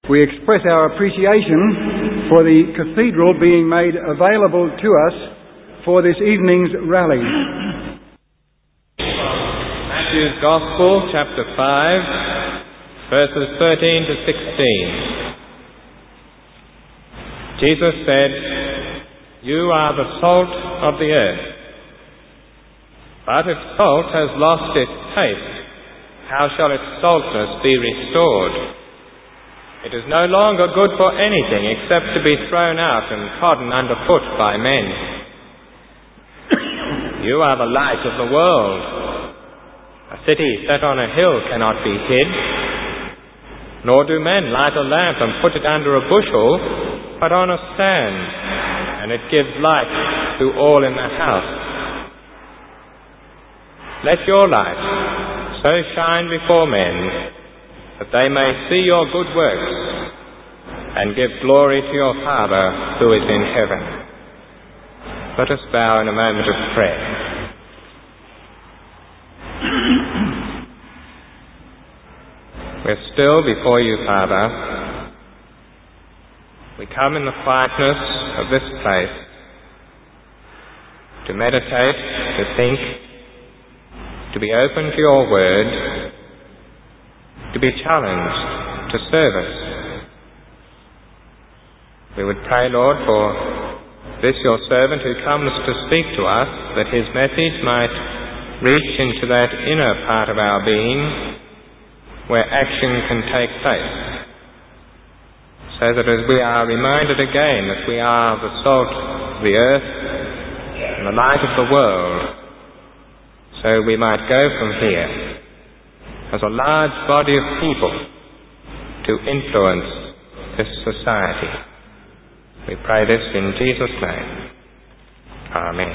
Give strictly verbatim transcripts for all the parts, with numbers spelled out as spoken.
We express our appreciation for the cathedral being made available to us for this evening's rally. Matthew's Gospel, chapter five, verses thirteen to sixteen. Jesus said, "You are the salt of the earth. But if salt has lost its taste, how shall its saltness be restored? It is no longer good for anything except to be thrown out and trodden underfoot by men. You are the light of the world. A city set on a hill cannot be hid. Nor do men light a lamp and put it under a bushel, but on a stand, and it gives light to all in the house. Let your light so shine before men that they may see your good works and give glory to your Father who is in heaven." Let us bow in a moment of prayer. We're still before you, Father. We come in the quietness of this place to meditate, to think, to be open to your word, to be challenged to service. We would pray, Lord, for this your servant who comes to speak to us, that his message might reach into that inner part of our being where action can take place, so that as we are reminded again that we are the salt of the earth and the light of the world, so we might go from here as a large body of people to influence this society. We pray this in Jesus' name. Amen.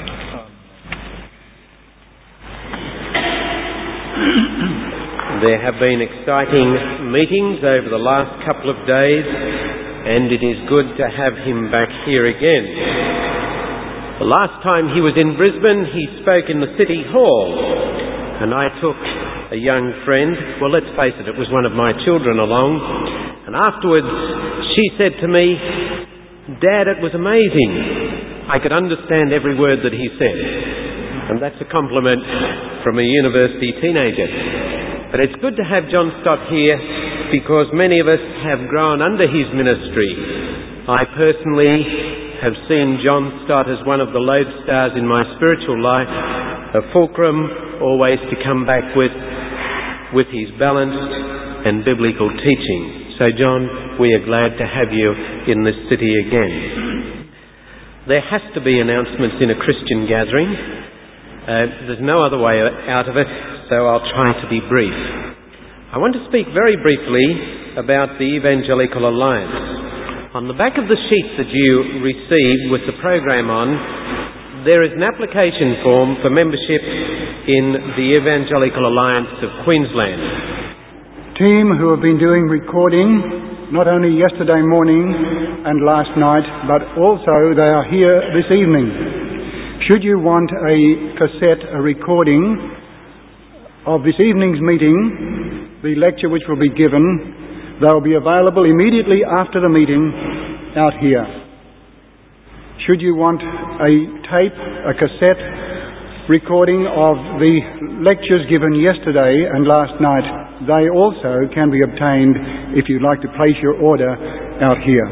There have been exciting meetings over the last couple of days, and it is good to have him back here again. The last time he was in Brisbane, he spoke in the City Hall, and I took a young friend, well, let's face it, it was one of my children along, and afterwards she said to me, "Dad, it was amazing. I could understand every word that he said." And that's a compliment from a university teenager. But it's good to have John Stott here because many of us have grown under his ministry. I personally have seen John Stott as one of the lodestars in my spiritual life, a fulcrum always to come back with, with his balanced and biblical teaching. So John, we are glad to have you in this city again. There has to be announcements in a Christian gathering. Uh, there's no other way out of it, so I'll try to be brief. I want to speak very briefly about the Evangelical Alliance. On the back of the sheet that you received with the program on, there is an application form for membership in the Evangelical Alliance of Queensland. Team who have been doing recording not only yesterday morning and last night, but also they are here this evening. Should you want a cassette, a recording of this evening's meeting, the lecture which will be given, they'll be available immediately after the meeting out here. Should you want a tape, a cassette recording of the lectures given yesterday and last night, they also can be obtained if you'd like to place your order out here.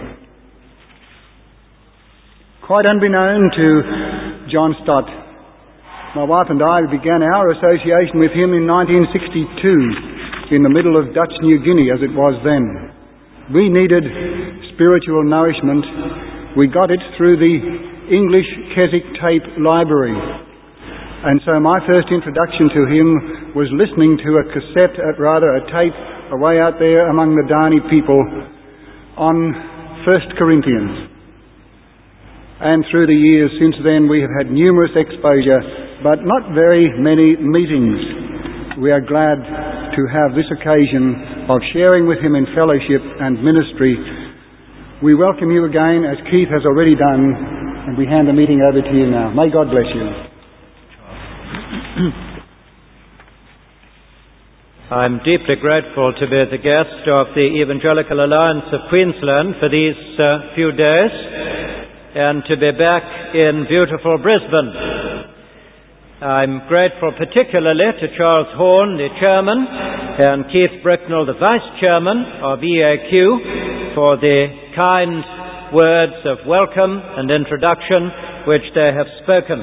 Quite unbeknown to John Stott, my wife and I began our association with him in nineteen sixty-two in the middle of Dutch New Guinea as it was then. We needed spiritual nourishment. We got it through the English Keswick Tape Library. And so my first introduction to him was listening to a cassette, uh, rather a tape, away out there among the Dani people on First Corinthians. And through the years since then we have had numerous exposure, but not very many meetings. We are glad to have this occasion of sharing with him in fellowship and ministry. We welcome you again, as Keith has already done, and we hand the meeting over to you now. May God bless you. I'm deeply grateful to be the guest of the Evangelical Alliance of Queensland for these uh, few days and to be back in beautiful Brisbane. I'm grateful particularly to Charles Horn, the chairman, and Keith Bricknell, the vice chairman of E A Q, for the kind words of welcome and introduction which they have spoken.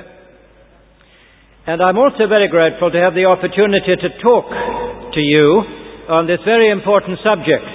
And I'm also very grateful to have the opportunity to talk to you on this very important subject.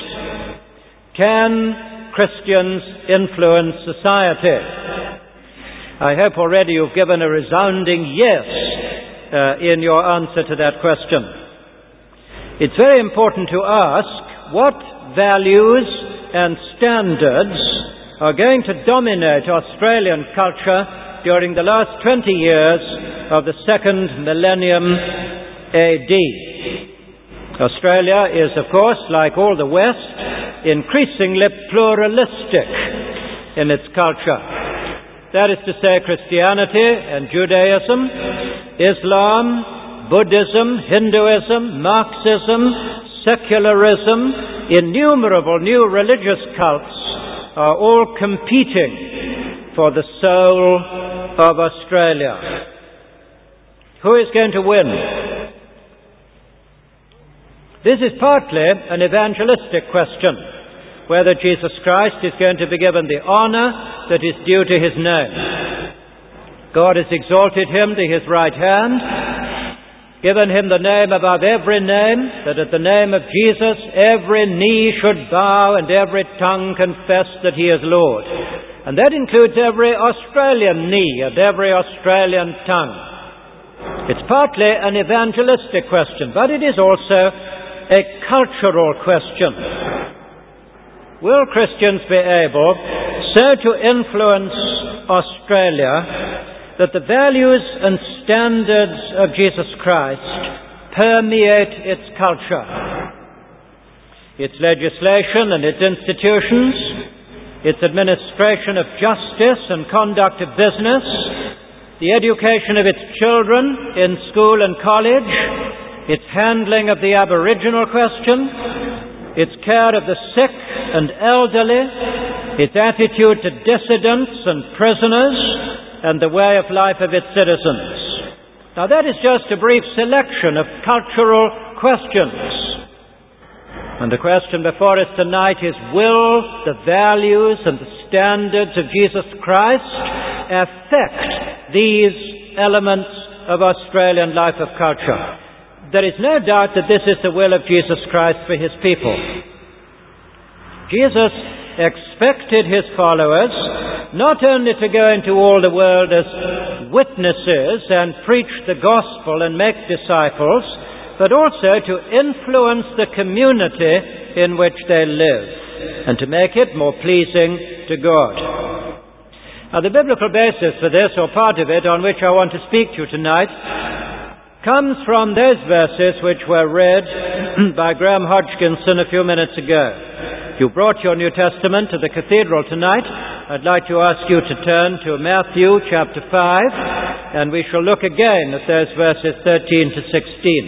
Can Christians influence society? I hope already you've given a resounding yes uh, in your answer to that question. It's very important to ask what values and standards are going to dominate Australian culture during the last twenty years of the second millennium A D. Australia is, of course, like all the West, increasingly pluralistic in its culture. That is to say, Christianity and Judaism, Islam, Buddhism, Hinduism, Marxism, secularism, innumerable new religious cults are all competing for the soul of Australia. Who is going to win? This is partly an evangelistic question, whether Jesus Christ is going to be given the honor that is due to his name. God has exalted him to his right hand, given him the name above every name, that at the name of Jesus every knee should bow and every tongue confess that he is Lord. And that includes every Australian knee and every Australian tongue. It's partly an evangelistic question, but it is also a cultural question. Will Christians be able so to influence Australia that the values and standards of Jesus Christ permeate its culture, its legislation and its institutions, its administration of justice and conduct of business, the education of its children in school and college, its handling of the Aboriginal question, its care of the sick and elderly, its attitude to dissidents and prisoners, and the way of life of its citizens. Now that is just a brief selection of cultural questions. And the question before us tonight is, will the values and the standards of Jesus Christ affect these elements of Australian life of culture? There is no doubt that this is the will of Jesus Christ for his people. Jesus expected his followers not only to go into all the world as witnesses and preach the gospel and make disciples, but also to influence the community in which they live and to make it more pleasing to God. Now, the biblical basis for this, or part of it, on which I want to speak to you tonight, comes from those verses which were read by Graham Hodgkinson a few minutes ago. If you brought your New Testament to the cathedral tonight, I'd like to ask you to turn to Matthew chapter five, and we shall look again at those verses thirteen to sixteen.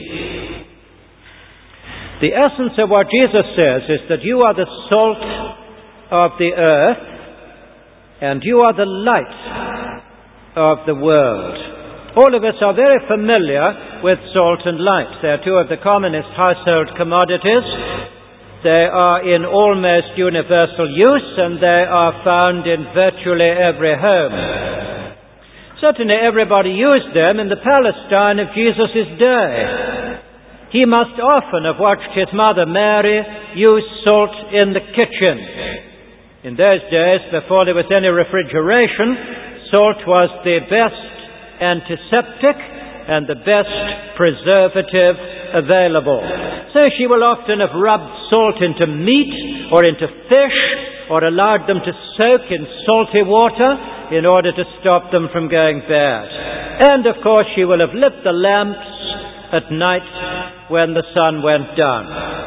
The essence of what Jesus says is that you are the salt of the earth, and you are the light of the world. All of us are very familiar with salt and light. They are two of the commonest household commodities. They are in almost universal use, and they are found in virtually every home. Certainly everybody used them in the Palestine of Jesus' day. He must often have watched his mother Mary use salt in the kitchen. In those days, before there was any refrigeration, salt was the best antiseptic and the best preservative available. So she will often have rubbed salt into meat or into fish or allowed them to soak in salty water in order to stop them from going bad. And of course she will have lit the lamps at night when the sun went down.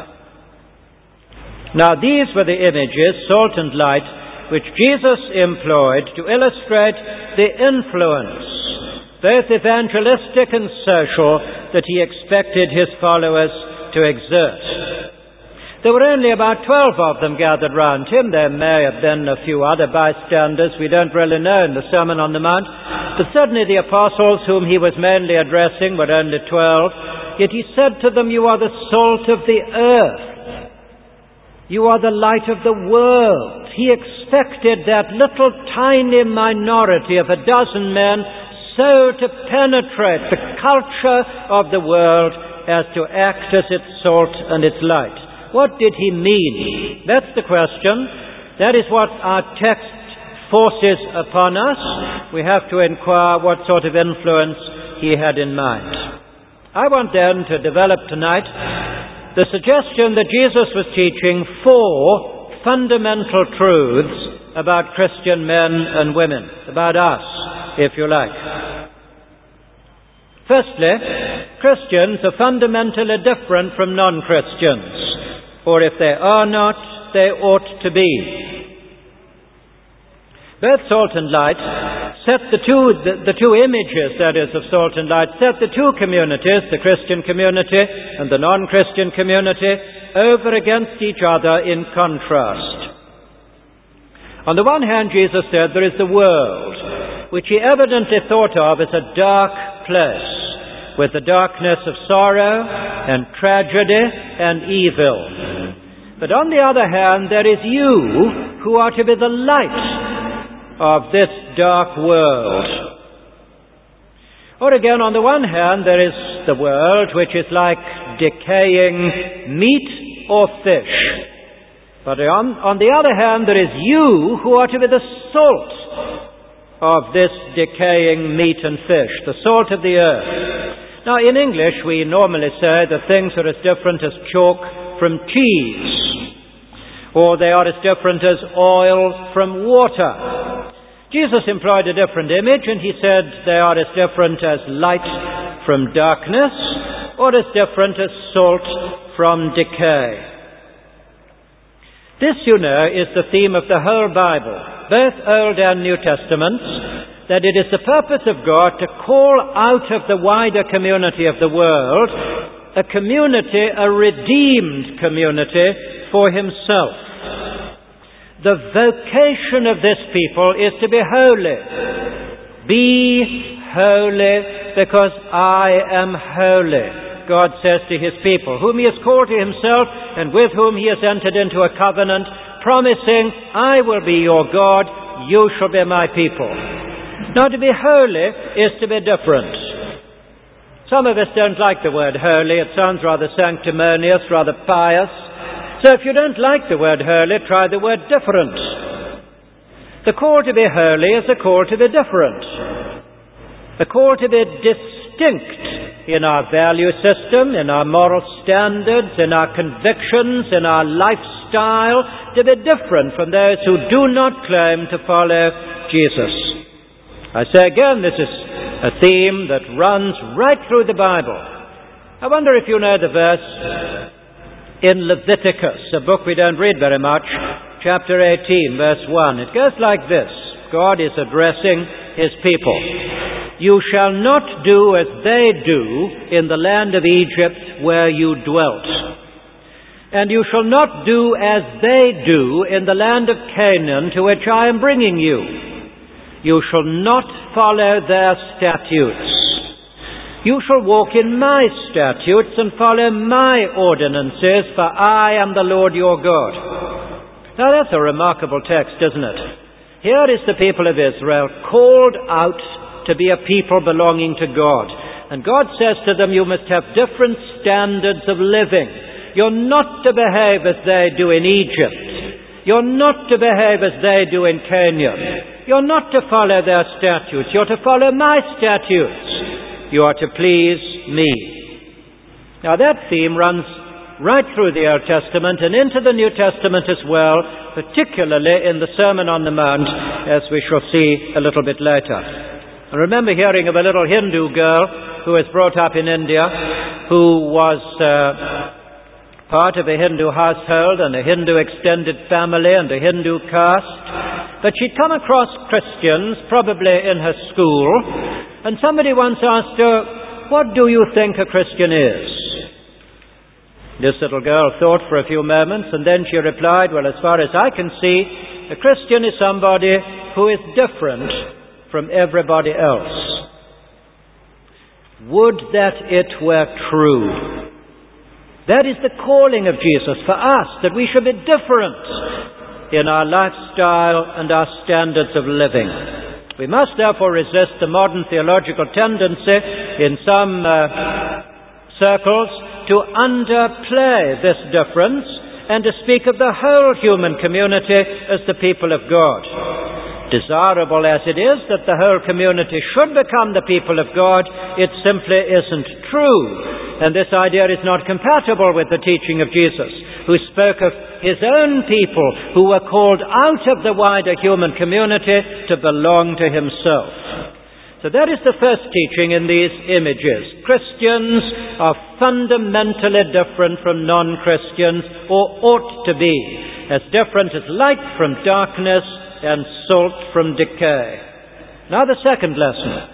Now these were the images, salt and light, which Jesus employed to illustrate the influence, both evangelistic and social, that he expected his followers to exert. There were only about twelve of them gathered round him. There may have been a few other bystanders. We don't really know in the Sermon on the Mount. But certainly the apostles whom he was mainly addressing were only twelve. Yet he said to them, "You are the salt of the earth. You are the light of the world." He expected that little tiny minority of a dozen men so to penetrate the culture of the world as to act as its salt and its light. What did he mean? That's the question. That is what our text forces upon us. We have to inquire what sort of influence he had in mind. I want then to develop tonight the suggestion that Jesus was teaching four fundamental truths about Christian men and women, about us, if you like. Firstly, Christians are fundamentally different from non-Christians. Or if they are not, they ought to be. Both salt and light set the two, the, the two images, that is, of salt and light, set the two communities, the Christian community and the non-Christian community, over against each other in contrast. On the one hand, Jesus said there is the world, which he evidently thought of as a dark place, with the darkness of sorrow and tragedy and evil. But on the other hand, there is you who are to be the light of this dark world. Or again, on the one hand, there is the world which is like decaying meat or fish. But on, on the other hand, there is you who are to be the salt of this decaying meat and fish, the salt of the earth. Now, in English, we normally say that things are as different as chalk from cheese, or they are as different as oil from water. Jesus employed a different image, and he said they are as different as light from darkness, or as different as salt from decay. This, you know, is the theme of the whole Bible, both Old and New Testaments, that it is the purpose of God to call out of the wider community of the world a community, a redeemed community for himself. The vocation of this people is to be holy. Be holy because I am holy, God says to his people, whom he has called to himself and with whom he has entered into a covenant, promising, I will be your God, you shall be my people. Now, to be holy is to be different. Some of us don't like the word holy. It sounds rather sanctimonious, rather pious. So if you don't like the word holy, try the word different. The call to be holy is a call to be different. A call to be distinct in our value system, in our moral standards, in our convictions, in our lifestyle, to be different from those who do not claim to follow Jesus. I say again, this is a theme that runs right through the Bible. I wonder if you know the verse in Leviticus, a book we don't read very much, chapter eighteen, verse one. It goes like this. God is addressing his people. You shall not do as they do in the land of Egypt where you dwelt. And you shall not do as they do in the land of Canaan to which I am bringing you. You shall not follow their statutes. You shall walk in my statutes and follow my ordinances, for I am the Lord your God. Now that's a remarkable text, isn't it? Here is the people of Israel called out to be a people belonging to God. And God says to them, you must have different standards of living. You're not to behave as they do in Egypt. You're not to behave as they do in Canaan. You're not to follow their statutes. You're to follow my statutes. You are to please me. Now that theme runs right through the Old Testament and into the New Testament as well, particularly in the Sermon on the Mount, as we shall see a little bit later. I remember hearing of a little Hindu girl who was brought up in India, who was uh, part of a Hindu household and a Hindu extended family and a Hindu caste. But she'd come across Christians, probably in her school, and somebody once asked her, what do you think a Christian is? This little girl thought for a few moments, and then she replied, "Well, as far as I can see, a Christian is somebody who is different from everybody else." Would that it were true! That is the calling of Jesus for us, that we should be different in our lifestyle and our standards of living. We must therefore resist the modern theological tendency in some uh, circles to underplay this difference and to speak of the whole human community as the people of God. Desirable as it is that the whole community should become the people of God, it simply isn't true. And this idea is not compatible with the teaching of Jesus, who spoke of his own people who were called out of the wider human community to belong to himself. So that is the first teaching in these images. Christians are fundamentally different from non-Christians, or ought to be, as different as light from darkness and salt from decay. Now the second lesson.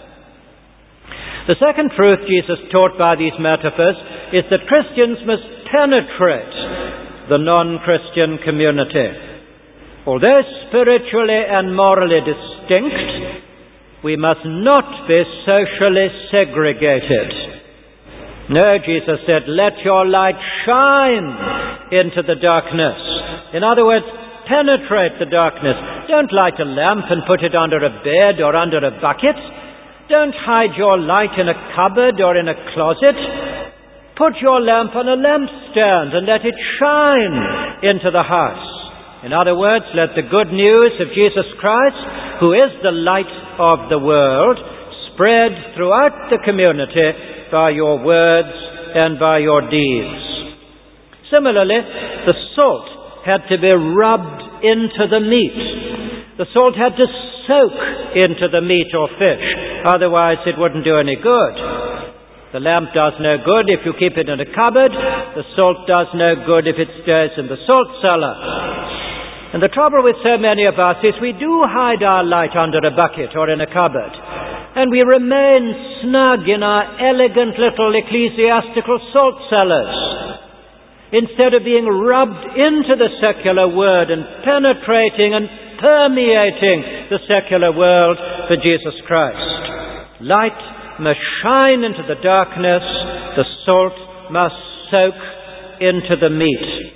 The second truth Jesus taught by these metaphors is that Christians must penetrate the non-Christian community. Although spiritually and morally distinct, we must not be socially segregated. No, Jesus said, "Let your light shine into the darkness." In other words, penetrate the darkness. Don't light a lamp and put it under a bed or under a bucket. Don't hide your light in a cupboard or in a closet. Put your lamp on a lampstand and let it shine into the house. In other words, let the good news of Jesus Christ, who is the light of the world, spread throughout the community by your words and by your deeds. Similarly, the salt had to be rubbed into the meat. The salt had to soak into the meat or fish, otherwise it wouldn't do any good. The lamp does no good if you keep it in a cupboard. The salt does no good if it stays in the salt cellar. And the trouble with so many of us is we do hide our light under a bucket or in a cupboard, and we remain snug in our elegant little ecclesiastical salt cellars, instead of being rubbed into the secular word and penetrating and permeating the secular world for Jesus Christ. Light must shine into the darkness, the salt must soak into the meat.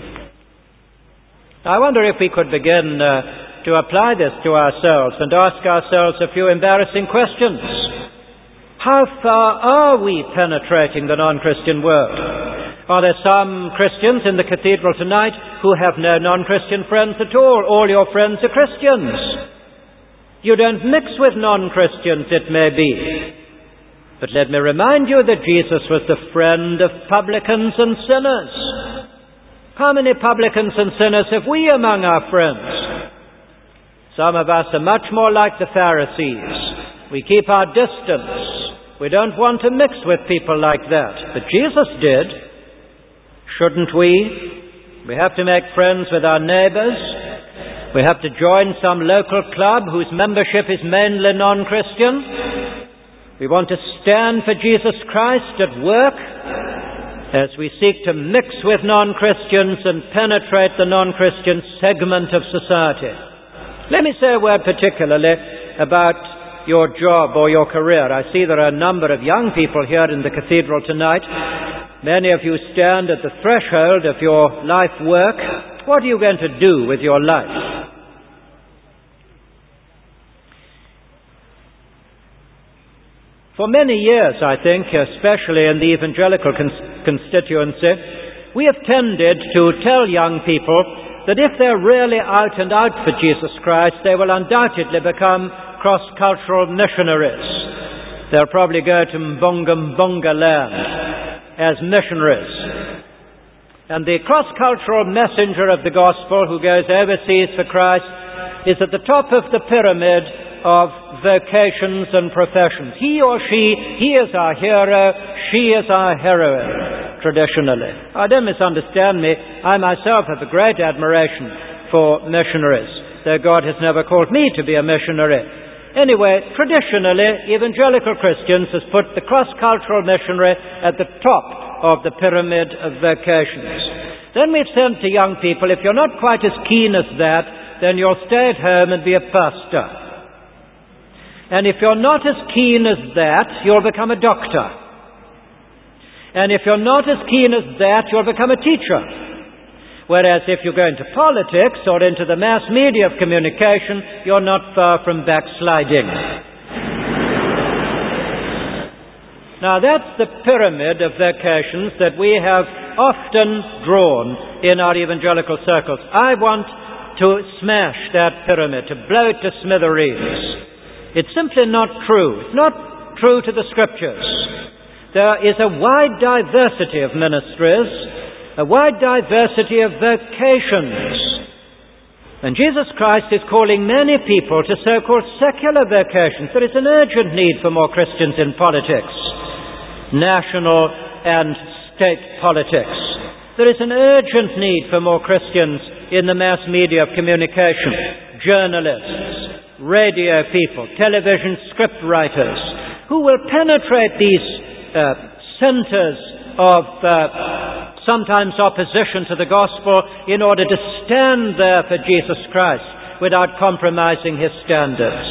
I wonder if we could begin uh, to apply this to ourselves and ask ourselves a few embarrassing questions. How far are we penetrating the non-Christian world? Are there some Christians in the cathedral tonight who have no non-Christian friends at all? All your friends are Christians. You don't mix with non-Christians, it may be. But let me remind you that Jesus was the friend of publicans and sinners. How many publicans and sinners have we among our friends? Some of us are much more like the Pharisees. We keep our distance. We don't want to mix with people like that. But Jesus did. Shouldn't we? We have to make friends with our neighbors. We have to join some local club whose membership is mainly non-Christian. We want to stand for Jesus Christ at work as we seek to mix with non-Christians and penetrate the non-Christian segment of society. Let me say a word particularly about your job or your career. I see there are a number of young people here in the cathedral tonight. Many of you stand at the threshold of your life work. What are you going to do with your life? For many years, I think, especially in the evangelical cons- constituency, we have tended to tell young people that if they're really out and out for Jesus Christ, they will undoubtedly become cross-cultural missionaries. They'll probably go to Mbonga Mbonga land as missionaries. And the cross-cultural messenger of the gospel who goes overseas for Christ is at the top of the pyramid of vocations and professions. He or she, he is our hero, she is our heroine, traditionally. Oh, don't misunderstand me. I myself have a great admiration for missionaries, though God has never called me to be a missionary. Anyway, traditionally, evangelical Christians has put the cross-cultural missionary at the top of the pyramid of vocations. Then we've said to young people, if you're not quite as keen as that, then you'll stay at home and be a pastor. And if you're not as keen as that, you'll become a doctor. And if you're not as keen as that, you'll become a teacher. Whereas if you go into politics or into the mass media of communication, you're not far from backsliding. Now that's the pyramid of vocations that we have often drawn in our evangelical circles. I want to smash that pyramid, to blow it to smithereens. It's simply not true. It's not true to the Scriptures. There is a wide diversity of ministries, a wide diversity of vocations. And Jesus Christ is calling many people to so-called secular vocations. There is an urgent need for more Christians in politics, national and state politics. There is an urgent need for more Christians in the mass media of communication, journalists, radio people, television script writers, who will penetrate these uh, centers of uh, sometimes opposition to the gospel in order to stand there for Jesus Christ without compromising his standards.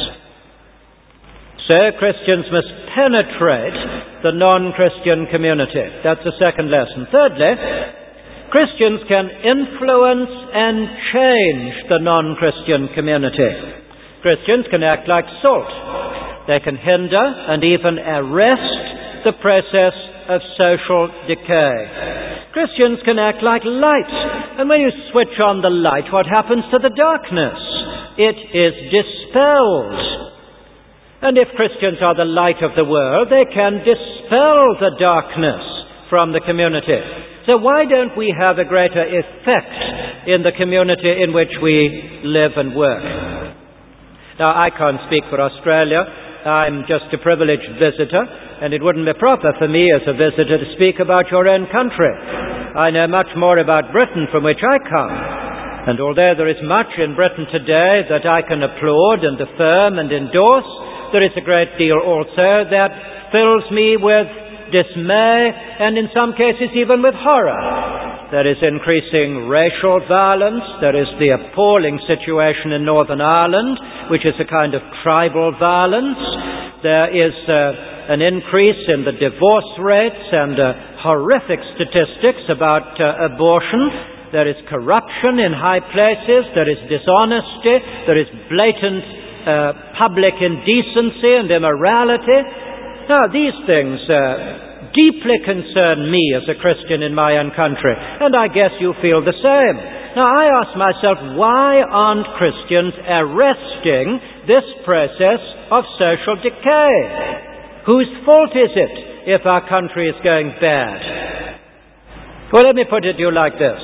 So Christians must penetrate the non-Christian community. That's the second lesson. Thirdly, Christians can influence and change the non-Christian community. Christians can act like salt. They can hinder and even arrest the process of social decay. Christians can act like light. And when you switch on the light, what happens to the darkness? It is dispelled. And if Christians are the light of the world, they can dispel the darkness from the community. So why don't we have a greater effect in the community in which we live and work? Now, I can't speak for Australia. I'm just a privileged visitor, and it wouldn't be proper for me as a visitor to speak about your own country. I know much more about Britain, from which I come. And although there is much in Britain today that I can applaud and affirm and endorse, there is a great deal also that fills me with dismay and in some cases even with horror. There is increasing racial violence. There is the appalling situation in Northern Ireland, which is a kind of tribal violence. There is uh, an increase in the divorce rates and uh, horrific statistics about uh, abortion. There is corruption in high places. There is dishonesty. There is blatant Uh, public indecency and immorality. Now, these things uh, deeply concern me as a Christian in my own country, and I guess you feel the same. Now, I ask myself, why aren't Christians arresting this process of social decay? Whose fault is it if our country is going bad? Well, let me put it to you like this.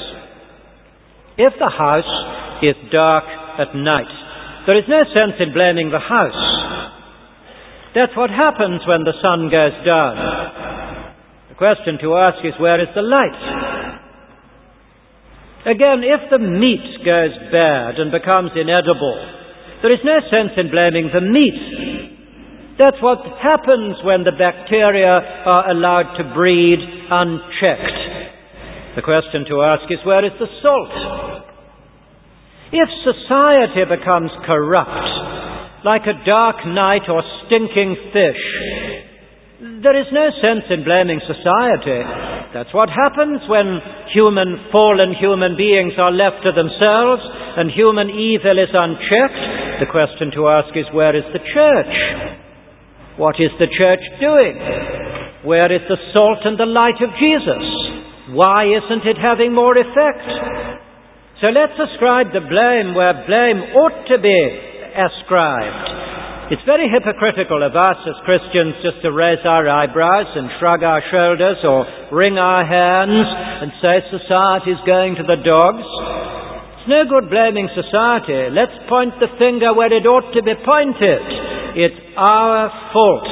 If the house is dark at night, there is no sense in blaming the house. That's what happens when the sun goes down. The question to ask is, where is the light? Again, if the meat goes bad and becomes inedible, there is no sense in blaming the meat. That's what happens when the bacteria are allowed to breed unchecked. The question to ask is, where is the salt? If society becomes corrupt, like a dark night or stinking fish, there is no sense in blaming society. That's what happens when human, fallen human beings are left to themselves and human evil is unchecked. The question to ask is, where is the church? What is the church doing? Where is the salt and the light of Jesus? Why isn't it having more effect? So let's ascribe the blame where blame ought to be ascribed. It's very hypocritical of us as Christians just to raise our eyebrows and shrug our shoulders or wring our hands and say society's going to the dogs. It's no good blaming society. Let's point the finger where it ought to be pointed. It's our fault.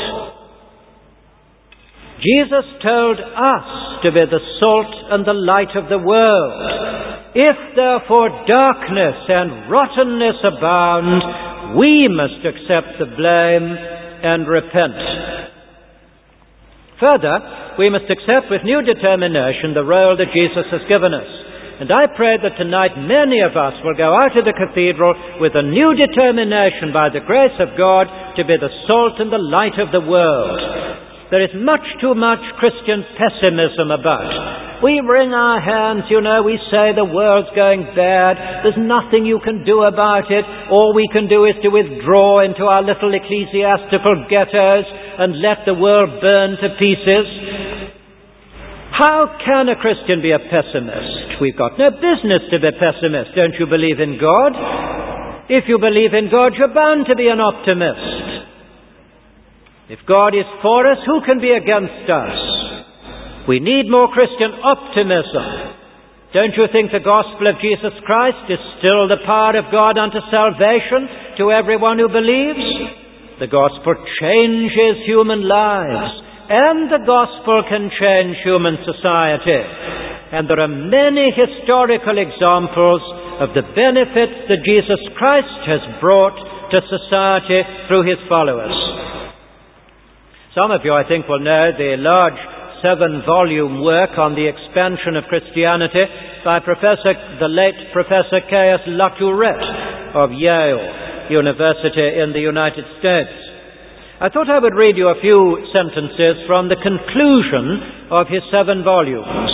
Jesus told us to be the salt and the light of the world. If therefore darkness and rottenness abound, we must accept the blame and repent. Further, we must accept with new determination the role that Jesus has given us. And I pray that tonight many of us will go out of the cathedral with a new determination by the grace of God to be the salt and the light of the world. There is much too much Christian pessimism about. We wring our hands, you know, we say the world's going bad, there's nothing you can do about it, all we can do is to withdraw into our little ecclesiastical ghettos and let the world burn to pieces. How can a Christian be a pessimist? We've got no business to be a pessimist. Don't you believe in God? If you believe in God, you're bound to be an optimist. If God is for us, who can be against us? We need more Christian optimism. Don't you think the gospel of Jesus Christ is still the power of God unto salvation to everyone who believes? The gospel changes human lives, and the gospel can change human society. And there are many historical examples of the benefits that Jesus Christ has brought to society through his followers. Some of you, I think, will know the large seven-volume work on the expansion of Christianity by Professor, the late Professor K S Latourette of Yale University in the United States. I thought I would read you a few sentences from the conclusion of his seven volumes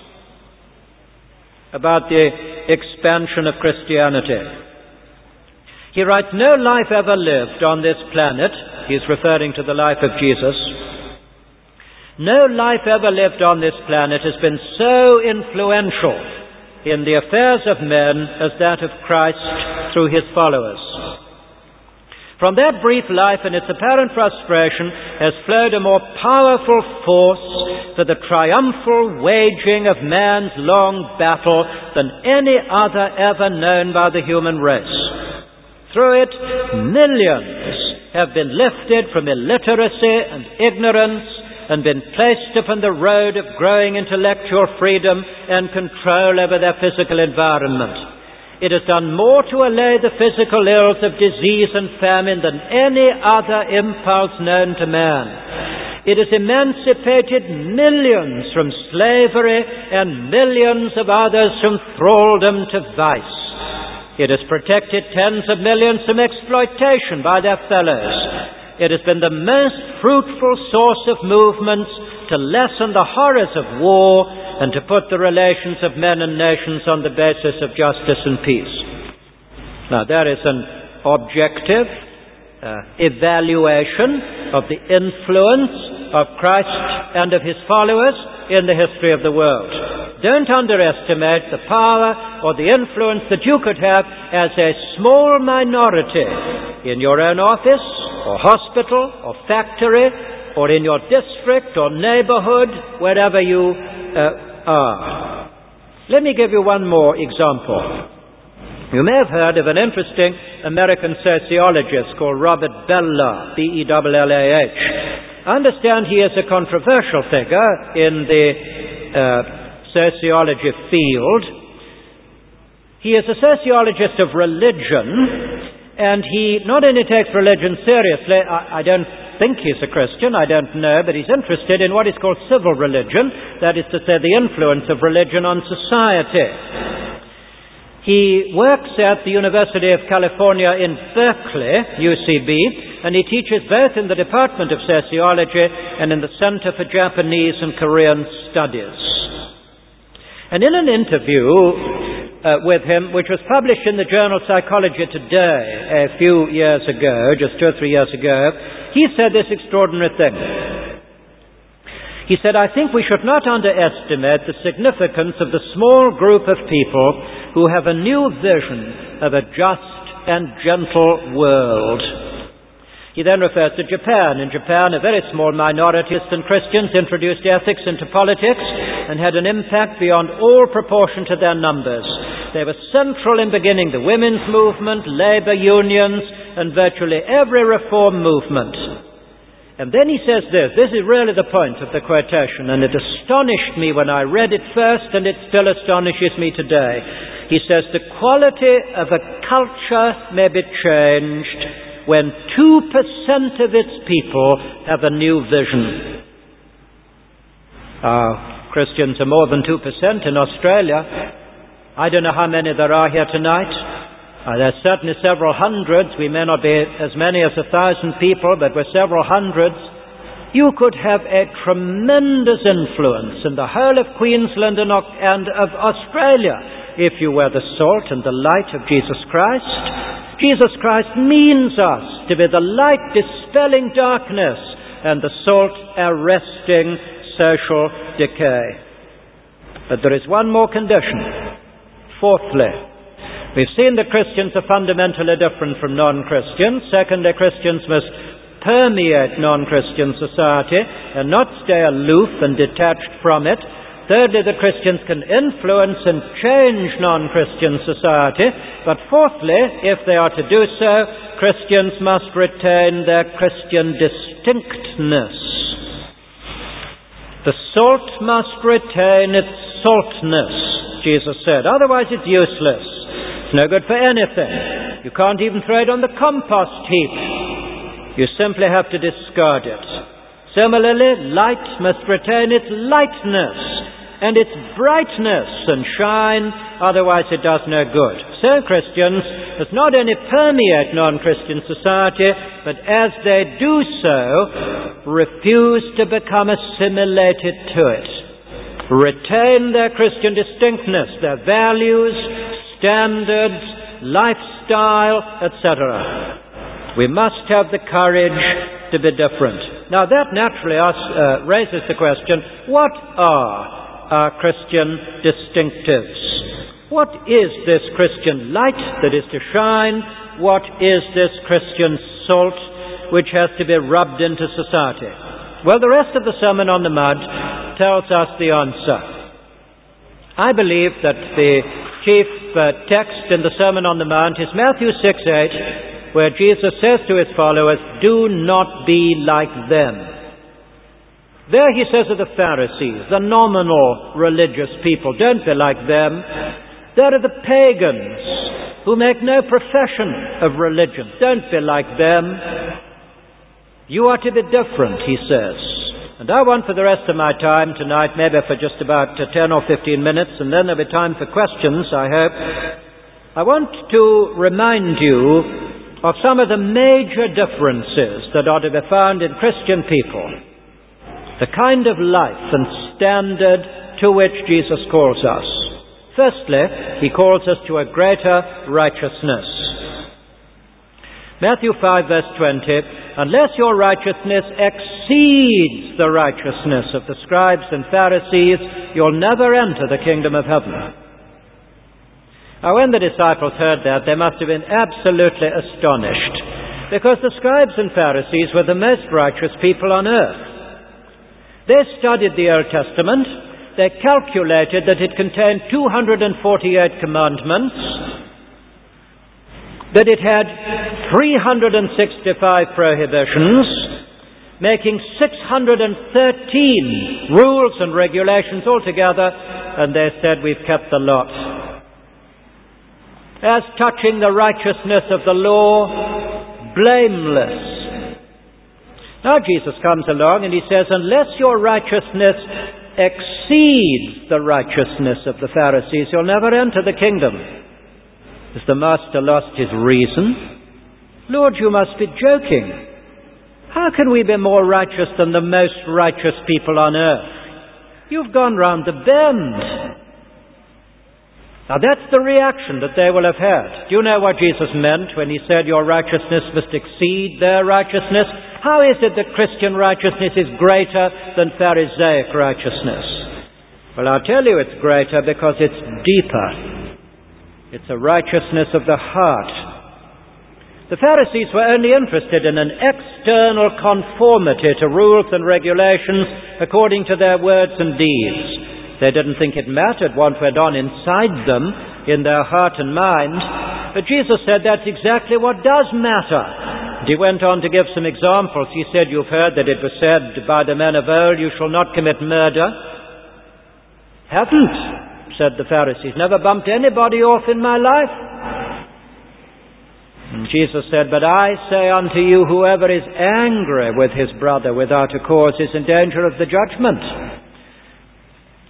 about the expansion of Christianity. He writes, "No life ever lived on this planet," he's referring to the life of Jesus, "no life ever lived on this planet has been so influential in the affairs of men as that of Christ through his followers. From that brief life and its apparent frustration has flowed a more powerful force for the triumphal waging of man's long battle than any other ever known by the human race. Through it, millions have been lifted from illiteracy and ignorance and been placed upon the road of growing intellectual freedom and control over their physical environment. It has done more to allay the physical ills of disease and famine than any other impulse known to man. It has emancipated millions from slavery and millions of others from thraldom to vice. It has protected tens of millions from exploitation by their fellows. It has been the most fruitful source of movements to lessen the horrors of war and to put the relations of men and nations on the basis of justice and peace." Now, there is an objective uh, evaluation of the influence of Christ and of his followers in the history of the world. Don't underestimate the power or the influence that you could have as a small minority in your own office or hospital or factory or in your district or neighborhood, wherever you uh, are. Let me give you one more example. You may have heard of an interesting American sociologist called Robert Bellah, B E L L A H. I understand he is a controversial figure in the uh, sociology field. He is a sociologist of religion, and he not only takes religion seriously, I, I don't think he's a Christian, I don't know, but he's interested in what is called civil religion, that is to say the influence of religion on society. He works at the University of California in Berkeley, U C B, and he teaches both in the Department of Sociology and in the Center for Japanese and Korean Studies. And in an interview uh, with him, which was published in the journal Psychology Today a few years ago, just two or three years ago, he said this extraordinary thing. He said, "I think we should not underestimate the significance of the small group of people who have a new vision of a just and gentle world." He then refers to Japan. In Japan, a very small minority of Christians introduced ethics into politics and had an impact beyond all proportion to their numbers. They were central in beginning the women's movement, labor unions, and virtually every reform movement. And then he says this, this is really the point of the quotation, and it astonished me when I read it first, and it still astonishes me today. He says, "The quality of a culture may be changed when two percent of its people have a new vision." Uh, Christians are more than two percent in Australia. I don't know how many there are here tonight. Uh, there's certainly several hundreds. We may not be as many as a thousand people, but we're several hundreds. You could have a tremendous influence in the whole of Queensland and, and of Australia if you were the salt and the light of Jesus Christ. Jesus Christ means us to be the light dispelling darkness and the salt arresting social decay. But there is one more condition. Fourthly, we've seen that Christians are fundamentally different from non-Christians. Secondly, Christians must permeate non-Christian society and not stay aloof and detached from it. Thirdly, that Christians can influence and change non-Christian society. But fourthly, if they are to do so, Christians must retain their Christian distinctness. The salt must retain its saltness, Jesus said. Otherwise it's useless. It's no good for anything. You can't even throw it on the compost heap. You simply have to discard it. Similarly, light must retain its lightness and its brightness and shine, otherwise it does no good. So Christians must not only permeate non-Christian society, but as they do so, refuse to become assimilated to it. Retain their Christian distinctness, their values, standards, lifestyle, et cetera. We must have the courage to be different. Now that naturally asks, uh, raises the question, what are our Christian distinctives? What is this Christian light that is to shine? What is this Christian salt which has to be rubbed into society? Well, the rest of the Sermon on the Mount tells us the answer. I believe that the chief uh, text in the Sermon on the Mount is Matthew six eight, where Jesus says to his followers, "Do not be like them." There he says of the Pharisees, the nominal religious people, don't be like them. There are the pagans who make no profession of religion. Don't be like them. You are to be different, he says. And I want for the rest of my time tonight, maybe for just about ten or fifteen minutes, and then there'll be time for questions, I hope. I want to remind you of some of the major differences that are to be found in Christian people. The kind of life and standard to which Jesus calls us. Firstly, he calls us to a greater righteousness. Matthew five verse twenty, "Unless your righteousness exceeds the righteousness of the scribes and Pharisees, you'll never enter the kingdom of heaven." Now when the disciples heard that, they must have been absolutely astonished, because the scribes and Pharisees were the most righteous people on earth. They studied the Old Testament. They calculated that it contained two hundred forty-eight commandments, that it had three hundred sixty-five prohibitions, making six hundred thirteen rules and regulations altogether, and they said, "We've kept the lot." As touching the righteousness of the law, blameless. Now Jesus comes along and he says, unless your righteousness exceeds the righteousness of the Pharisees, you'll never enter the kingdom. Has the master lost his reason? Lord, you must be joking. How can we be more righteous than the most righteous people on earth? You've gone round the bend. Now that's the reaction that they will have had. Do you know what Jesus meant when he said your righteousness must exceed their righteousness? How is it that Christian righteousness is greater than Pharisaic righteousness? Well, I'll tell you it's greater because it's deeper. It's a righteousness of the heart. The Pharisees were only interested in an external conformity to rules and regulations according to their words and deeds. They didn't think it mattered what went on inside them, in their heart and mind. But Jesus said that's exactly what does matter. And he went on to give some examples. He said, you've heard that it was said by the men of old, you shall not commit murder. Haven't, said the Pharisees. Never bumped anybody off in my life. And Jesus said, but I say unto you, whoever is angry with his brother without a cause is in danger of the judgment.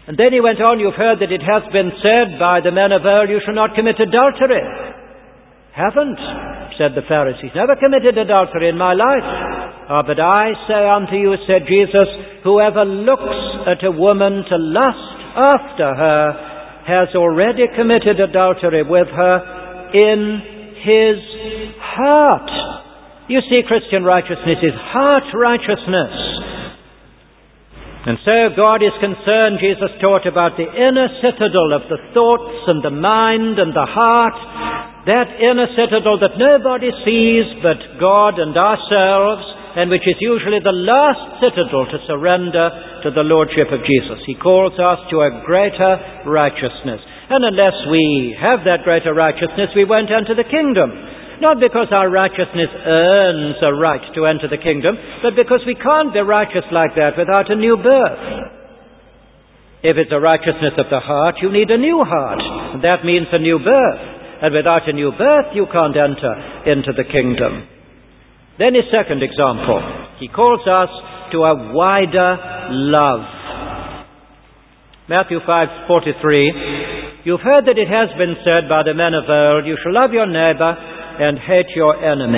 And then he went on, you've heard that it has been said by the men of old, you shall not commit adultery. Haven't, said the Pharisees. Never committed adultery in my life. Ah, but I say unto you, said Jesus, whoever looks at a woman to lust after her has already committed adultery with her in his heart. You see, Christian righteousness is heart righteousness. And so God is concerned, Jesus taught about the inner citadel of the thoughts and the mind and the heart, that inner citadel that nobody sees but God and ourselves, and which is usually the last citadel to surrender to the Lordship of Jesus. He calls us to a greater righteousness. And unless we have that greater righteousness, we won't enter the kingdom. Not because our righteousness earns a right to enter the kingdom, but because we can't be righteous like that without a new birth. If it's a righteousness of the heart, you need a new heart. And that means a new birth. And without a new birth, you can't enter into the kingdom. Then his second example. He calls us to a wider love. Matthew five forty-three. You've heard that it has been said by the men of old, you shall love your neighbor and hate your enemy.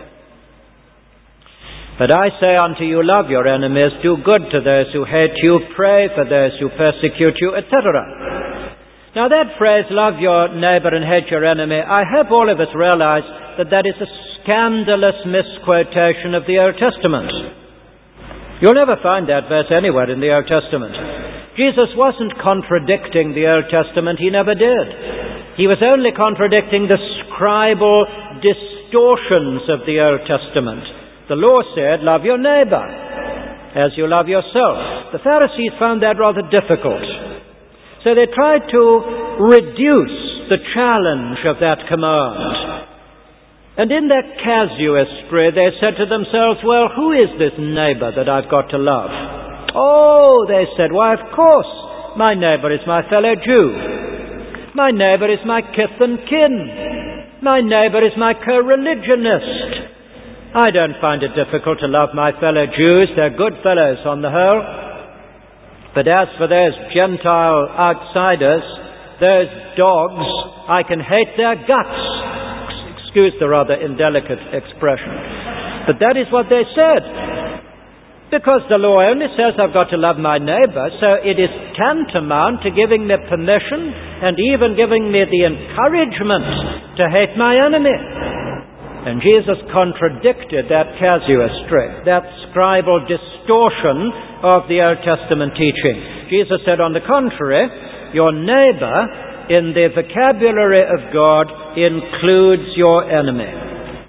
But I say unto you, love your enemies, do good to those who hate you, pray for those who persecute you, et cetera. Now that phrase, love your neighbor and hate your enemy, I hope all of us realize that that is a scandalous misquotation of the Old Testament. You'll never find that verse anywhere in the Old Testament. Jesus wasn't contradicting the Old Testament, he never did. He was only contradicting the scribal distortions of the Old Testament. The law said, love your neighbor as you love yourself. The Pharisees found that rather difficult. So they tried to reduce the challenge of that command. And in their casuistry, they said to themselves, well, who is this neighbor that I've got to love? Oh, they said, why, of course, my neighbor is my fellow Jew. My neighbor is my kith and kin. My neighbor is my co-religionist. I don't find it difficult to love my fellow Jews. They're good fellows on the whole. But as for those Gentile outsiders, those dogs, I can hate their guts. Excuse the rather indelicate expression. But that is what they said. Because the law only says I've got to love my neighbor, so it is tantamount to giving me permission and even giving me the encouragement to hate my enemy. And Jesus contradicted that casuistry, that scribal distortion of the Old Testament teaching. Jesus said, on the contrary, your neighbor in the vocabulary of God includes your enemy.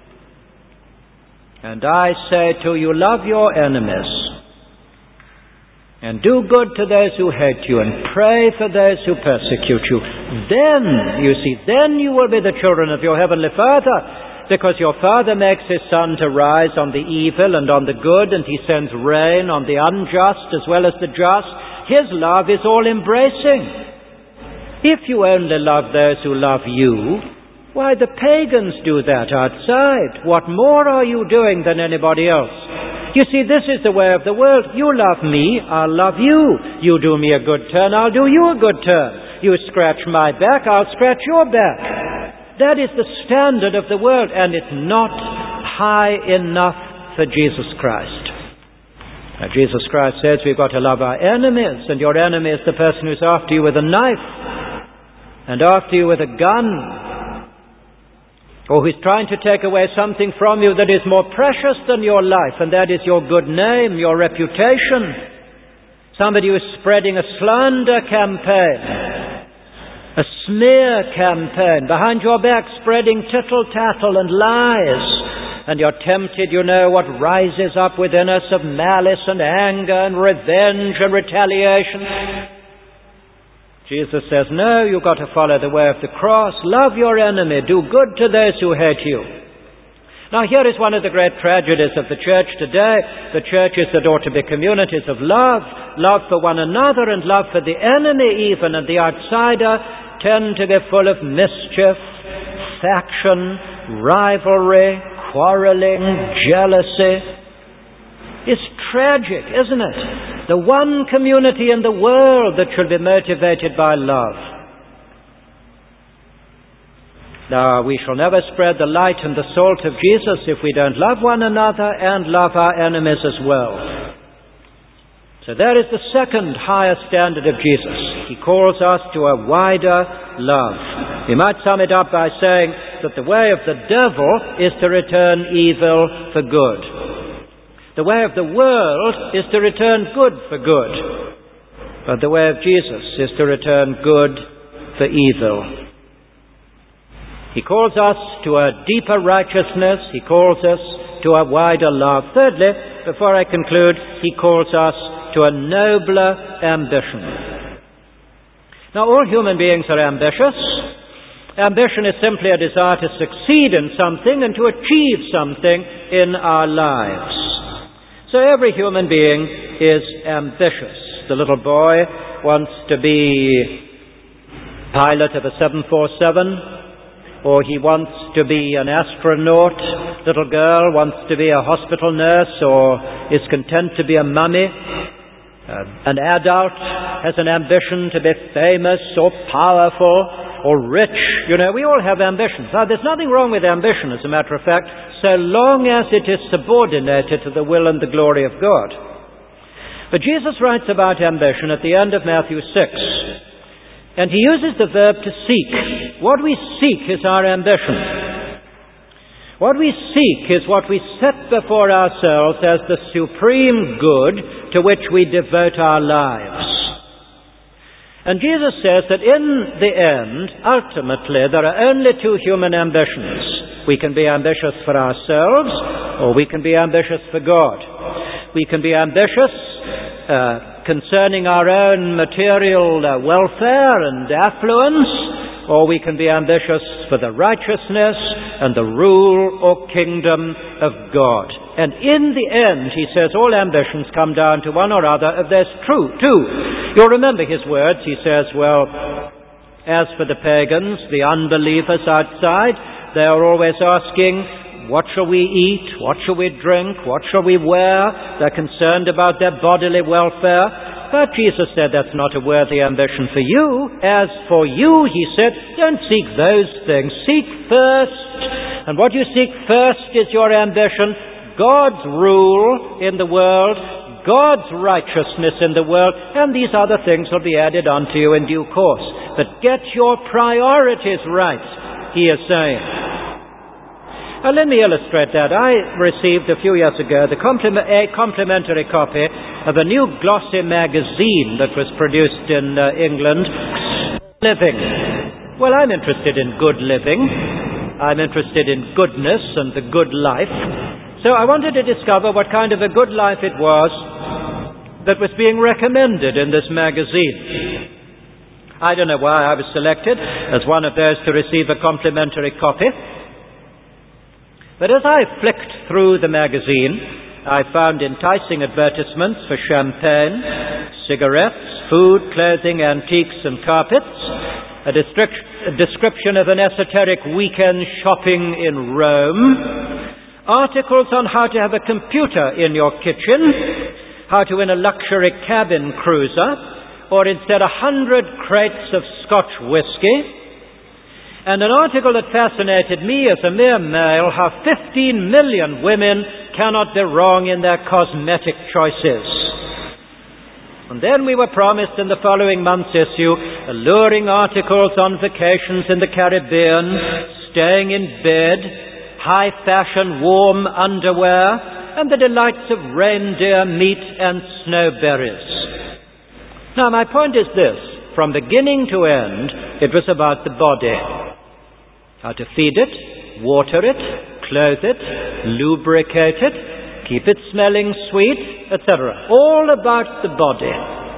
And I say to you, love your enemies, and do good to those who hate you, and pray for those who persecute you. Then, you see, then you will be the children of your heavenly Father, because your Father makes his sun to rise on the evil and on the good, and he sends rain on the unjust as well as the just. His love is all-embracing. If you only love those who love you, why, the pagans do that outside. What more are you doing than anybody else? You see, this is the way of the world. You love me, I'll love you. You do me a good turn, I'll do you a good turn. You scratch my back, I'll scratch your back. That is the standard of the world, and it's not high enough for Jesus Christ. Now, Jesus Christ says we've got to love our enemies, and your enemy is the person who's after you with a knife, and after you with a gun, or who's trying to take away something from you that is more precious than your life, and that is your good name, your reputation. Somebody who is spreading a slander campaign, a smear campaign, behind your back spreading tittle-tattle and lies. And you're tempted, you know, what rises up within us of malice and anger and revenge and retaliation. Jesus says, no, you've got to follow the way of the cross. Love your enemy. Do good to those who hate you. Now, here is one of the great tragedies of the church today. The churches that ought to be communities of love, love for one another and love for the enemy even, and the outsider, tend to be full of mischief, faction, rivalry, quarreling, jealousy. It's tragic, isn't it? the one community in the world that should be motivated by love. Now, we shall never spread the light and the salt of Jesus if we don't love one another and love our enemies as well. So there is the second higher standard of Jesus. He calls us to a wider love. We might sum it up by saying that the way of the devil is to return evil for good. The way of the world is to return good for good. But the way of Jesus is to return good for evil. He calls us to a deeper righteousness. He calls us to a wider love. Thirdly, before I conclude, he calls us to a nobler ambition. Now, all human beings are ambitious. Ambition is simply a desire to succeed in something and to achieve something in our lives. So every human being is ambitious. The little boy wants to be pilot of a seven forty-seven, or he wants to be an astronaut. Little girl wants to be a hospital nurse or is content to be a mummy. Uh, an adult has an ambition to be famous or powerful or rich. You know, we all have ambitions. Now, there's nothing wrong with ambition, as a matter of fact, so long as it is subordinated to the will and the glory of God. But Jesus writes about ambition at the end of Matthew six, and he uses the verb to seek. What we seek is our ambition. What we seek is what we set before ourselves as the supreme good to which we devote our lives. And Jesus says that in the end, ultimately, there are only two human ambitions. We can be ambitious for ourselves, or we can be ambitious for God. We can be ambitious uh, concerning our own material uh, welfare and affluence, or we can be ambitious for the righteousness and the rule or kingdom of God. And in the end, he says, all ambitions come down to one or other of those true, two. You'll remember his words. He says, well, as for the pagans, the unbelievers outside, they are always asking, what shall we eat? What shall we drink? What shall we wear? They're concerned about their bodily welfare. But Jesus said that's not a worthy ambition for you. As for you, he said, don't seek those things. Seek first. And what you seek first is your ambition. God's rule in the world, God's righteousness in the world, and these other things will be added unto you in due course. But get your priorities right, he is saying. Now, let me illustrate that. I received a few years ago the compliment, a complimentary copy of a new glossy magazine that was produced in uh, England, Living. Well, I'm interested in good living. I'm interested in goodness and the good life. So I wanted to discover what kind of a good life it was that was being recommended in this magazine. I don't know why I was selected as one of those to receive a complimentary copy. But as I flicked through the magazine, I found enticing advertisements for champagne, cigarettes, food, clothing, antiques, and carpets, a, a description of an esoteric weekend shopping in Rome, articles on how to have a computer in your kitchen, how to win a luxury cabin cruiser, or instead a hundred crates of Scotch whisky, and an article that fascinated me as a mere male, how fifteen million women cannot be wrong in their cosmetic choices. And then we were promised in the following month's issue alluring articles on vacations in the Caribbean, staying in bed, high fashion warm underwear, and the delights of reindeer meat and snowberries. Now, my point is this. From beginning to end, it was about the body. How to feed it, water it, clothe it, lubricate it, keep it smelling sweet, et cetera. All about the body.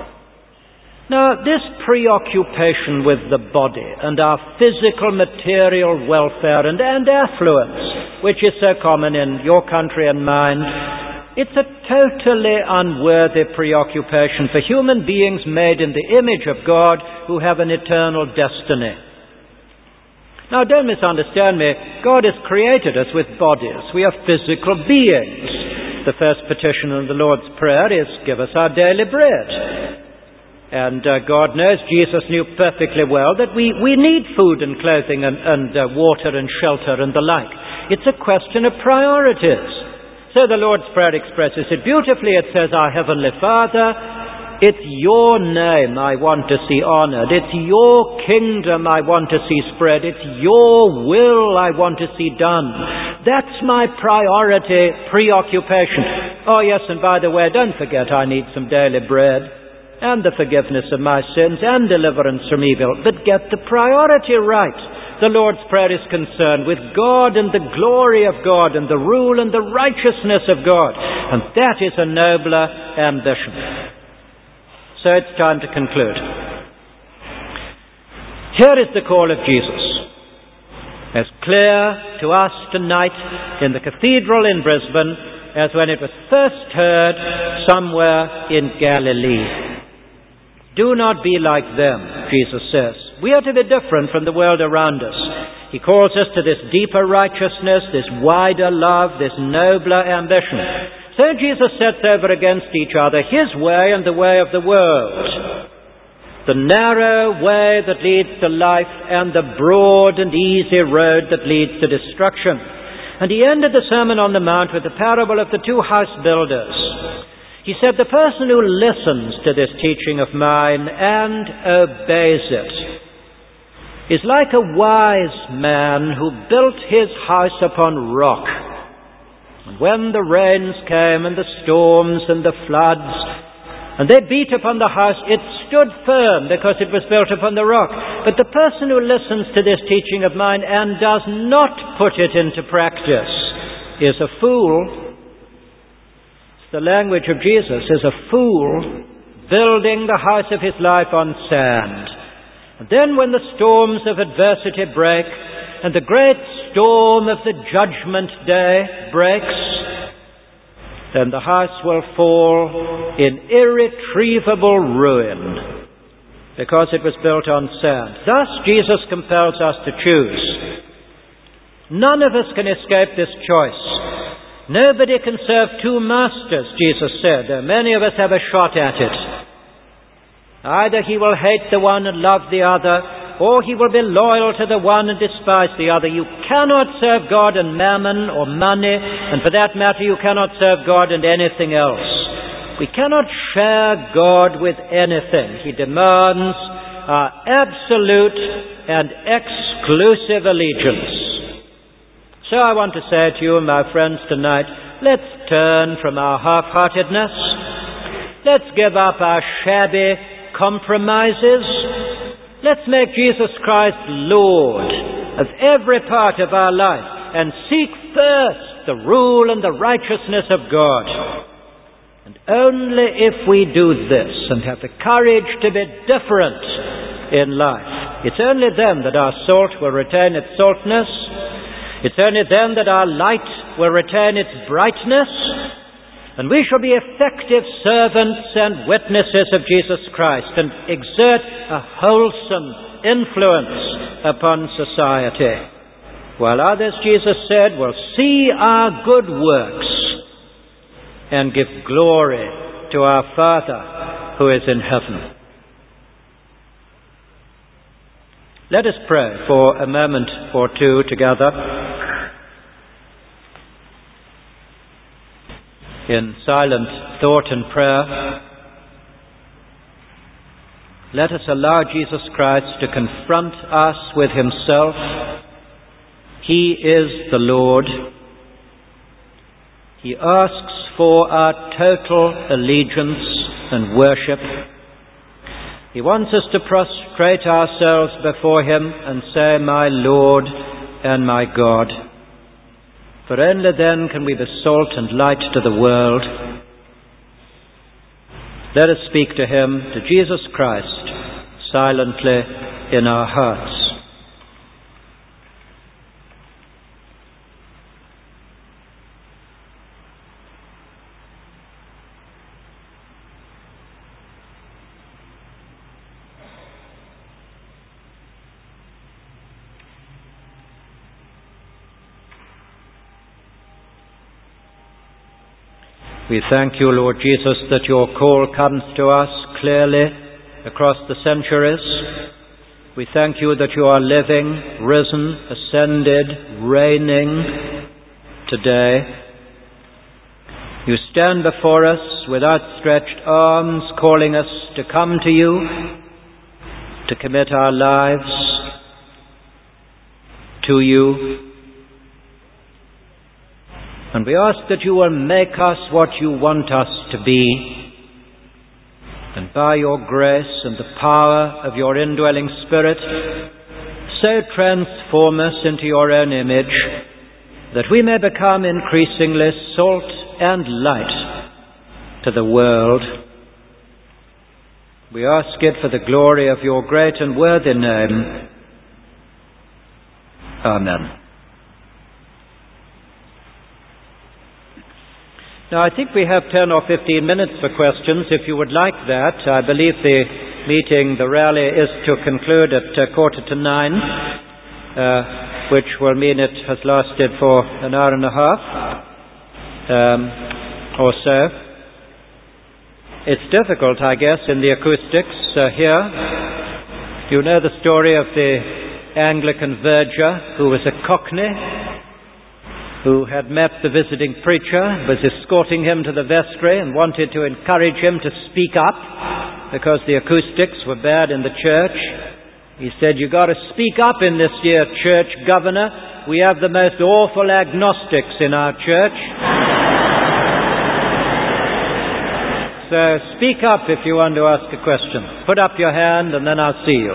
Now, this preoccupation with the body and our physical material welfare and, and affluence, which is so common in your country and mine, it's a totally unworthy preoccupation for human beings made in the image of God who have an eternal destiny. Now, don't misunderstand me. God has created us with bodies. We are physical beings. the first petition in the Lord's Prayer is, give us our daily bread. And uh, God knows, Jesus knew perfectly well that we, we need food and clothing and, and uh, water and shelter and the like. It's a question of priorities. So the Lord's Prayer expresses it beautifully. It says, our Heavenly Father, it's your name I want to see honored. It's your kingdom I want to see spread. It's your will I want to see done. That's my priority, preoccupation. Oh yes, and by the way, don't forget I need some daily bread and the forgiveness of my sins and deliverance from evil. But get the priority right. The Lord's Prayer is concerned with God and the glory of God and the rule and the righteousness of God. And that is a nobler ambition. So it's time to conclude. Here is the call of Jesus, as clear to us tonight in the cathedral in Brisbane as when it was first heard somewhere in Galilee. Do not be like them, Jesus says. We are to be different from the world around us. He calls us to this deeper righteousness, this wider love, this nobler ambition. So Jesus sets over against each other his way and the way of the world. The narrow way that leads to life and the broad and easy road that leads to destruction. And he ended the Sermon on the Mount with the parable of the two house builders. He said, the person who listens to this teaching of mine and obeys it is like a wise man who built his house upon rock. And when the rains came and the storms and the floods, and they beat upon the house, it stood firm because it was built upon the rock. But the person who listens to this teaching of mine and does not put it into practice is a fool. It's the language of Jesus, is a fool building the house of his life on sand. And then when the storms of adversity break, and the great storm of the judgment day breaks, then the house will fall in irretrievable ruin because it was built on sand. Thus Jesus compels us to choose. None of us can escape this choice. Nobody can serve two masters, Jesus said, though many of us have a shot at it. Either he will hate the one and love the other, or he will be loyal to the one and despise the other. You cannot serve God and mammon or money, and for that matter you cannot serve God and anything else. We cannot share God with anything. He demands our absolute and exclusive allegiance. So I want to say to you, my friends, tonight, let's turn from our half-heartedness. Let's give up our shabby compromises. Let's make Jesus Christ Lord of every part of our life and seek first the rule and the righteousness of God. And only if we do this and have the courage to be different in life, it's only then that our salt will retain its saltness. It's only then that our light will retain its brightness. And we shall be effective servants and witnesses of Jesus Christ and exert a wholesome influence upon society. While others, Jesus said, will see our good works and give glory to our Father who is in heaven. Let us pray for a moment or two together in silent thought and prayer. Let us allow Jesus Christ to confront us with himself. He is the Lord. He asks for our total allegiance and worship. He wants us to prostrate ourselves before him and say, my Lord and my God. For only then can we be salt and light to the world. Let us speak to him, to Jesus Christ, silently in our hearts. We thank you, Lord Jesus, that your call comes to us clearly across the centuries. We thank you that you are living, risen, ascended, reigning today. You stand before us with outstretched arms, calling us to come to you, to commit our lives to you. And we ask that you will make us what you want us to be, and by your grace and the power of your indwelling Spirit, so transform us into your own image, that we may become increasingly salt and light to the world. We ask it for the glory of your great and worthy name. Amen. Now, I think we have ten or fifteen minutes for questions, if you would like that. I believe the meeting, the rally, is to conclude at uh, quarter to nine, uh, which will mean it has lasted for an hour and a half um, or so. It's difficult, I guess, in the acoustics uh, here. You know the story of the Anglican verger who was a Cockney, who had met the visiting preacher, was escorting him to the vestry and wanted to encourage him to speak up because the acoustics were bad in the church. He said, "You got to speak up in this dear church, Governor. We have the most awful agnostics in our church. So speak up if you want to ask a question. Put up your hand and then I'll see you."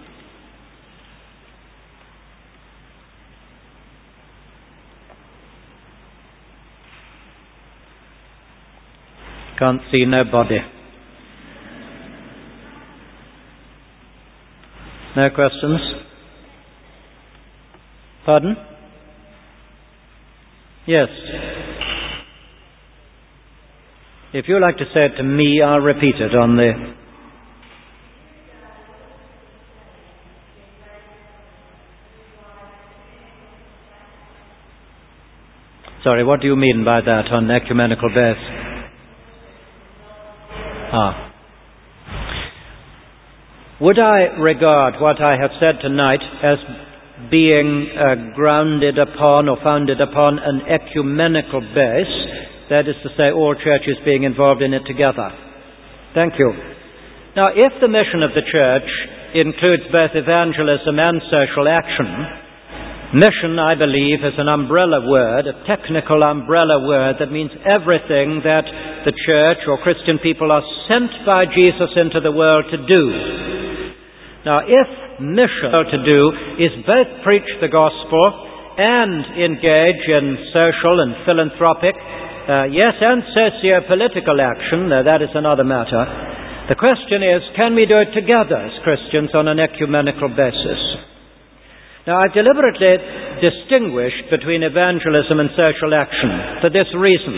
Can't see nobody. No questions? Pardon? Yes. If you like to say it to me, I'll repeat it on the... Sorry, what do you mean by that, on ecumenical base? Ah. Would I regard what I have said tonight as being uh, grounded upon or founded upon an ecumenical base? That is to say, all churches being involved in it together. Thank you. Now, if the mission of the church includes both evangelism and social action, mission, I believe, is an umbrella word, a technical umbrella word that means everything that the church or Christian people are sent by Jesus into the world to do. Now, if mission to do is both preach the gospel and engage in social and philanthropic, uh, yes, and socio-political action, now that is another matter. The question is, can we do it together as Christians on an ecumenical basis? Now, I've deliberately distinguished between evangelism and social action for this reason.